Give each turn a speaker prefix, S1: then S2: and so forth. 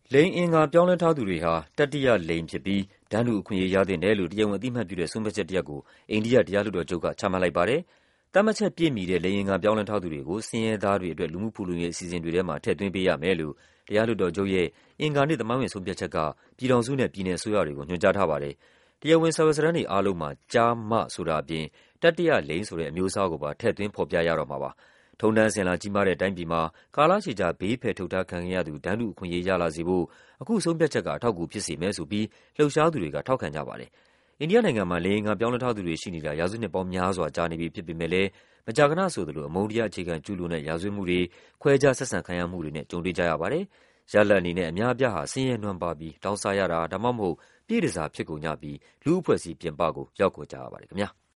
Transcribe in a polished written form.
S1: လိင်အင်္ဂါပြောင်းလဲထားသူတွေဟာတတိယလိင်ဖြစ်ပြီးတန်းတူအခွင့်အရေးရသင့်တယ်လို့တရားဝင်အသိအမှတ်ပြုတဲ့ဆုံးဖြတ်ချက်တရပ်ကိုအိန္ဒိယတရားလွှတ်တော်ချုပ်ကချမှတ်လိုက်ပါတယ်။သတ်မှတ်ချက်ပြည့်မီတဲ့လိင်အင်္ဂါပြောင်းလဲထားသူတွေကိုဆင်းရဲသားတွေအတွက်လူမှုဖူလုံရေးအစီအစဉ်တွေထဲမှာထည့်သွင်းပေးရမယ်လို့တရားလွှတ်တော်ချုပ်ရဲ့အင်္ဂါနေ့သမိုင်းဝင်ဆုံးဖြတ်ချက်ကပြည်ထောင်စုနဲ့ပြည်နယ်အစိုးရတွေကိုညွှန်ကြားထားပါတယ်။တရားဝင်စာရွက်စာတမ်းတွေအားလုံးမှာကျားမဆိုတာအပြင်တတိယလိင်ဆိုတဲ့အမျိုးအစားကိုပါထည့်သွင်းဖော်ပြရတော့မှာပါ။ထုံတန်းအစဉ်အလာကြီးမားတဲ့တိုင်းပြည်မှာကာလရှည်ကြာဘေးဖယ်ထုတ်ထားခံခဲ့ရသူတန်းတူအခွင့်အရေးရလာစေဖို့အခုဆုံးဖြတ်ချက်ကအထောက်အကူဖြစ်စေမယ်ဆိုပြီးလှုပ်ရှားသူတွေကထောက်ခံကြပါတယ်။အိန္ဒိယနိုင်ငံမှာလိင်အင်္ဂါပြောင်းလဲထားသူတွေရှိနေတာရာစုနှစ်ပေါင်းများစွာကြာနေပြီဖြစ်ပေမဲ့လည်းမကြာခဏဆိုသလိုအမုန်းတရားအခြေခံကျူးလွန်တဲ့ရာဇဝတ်မှုတွေခွဲခြားဆက်ဆံခံရမှုတွေနဲ့ကြုံတွေ့ကြရပါတယ်။ရလဒ်အနေနဲ့အများအပြားဟာဆင်းရဲနွမ်းပါးပြီးတောင်းစားရတာဒါမှမဟုတ်ပြည့်တန်ဆာဖြစ်ကုန်ကြပြီးလူ့အဖွဲ့အစည်းပြင်ပကိုရောက်ကုန်ကြရပါတယ်ခင်ဗျာ။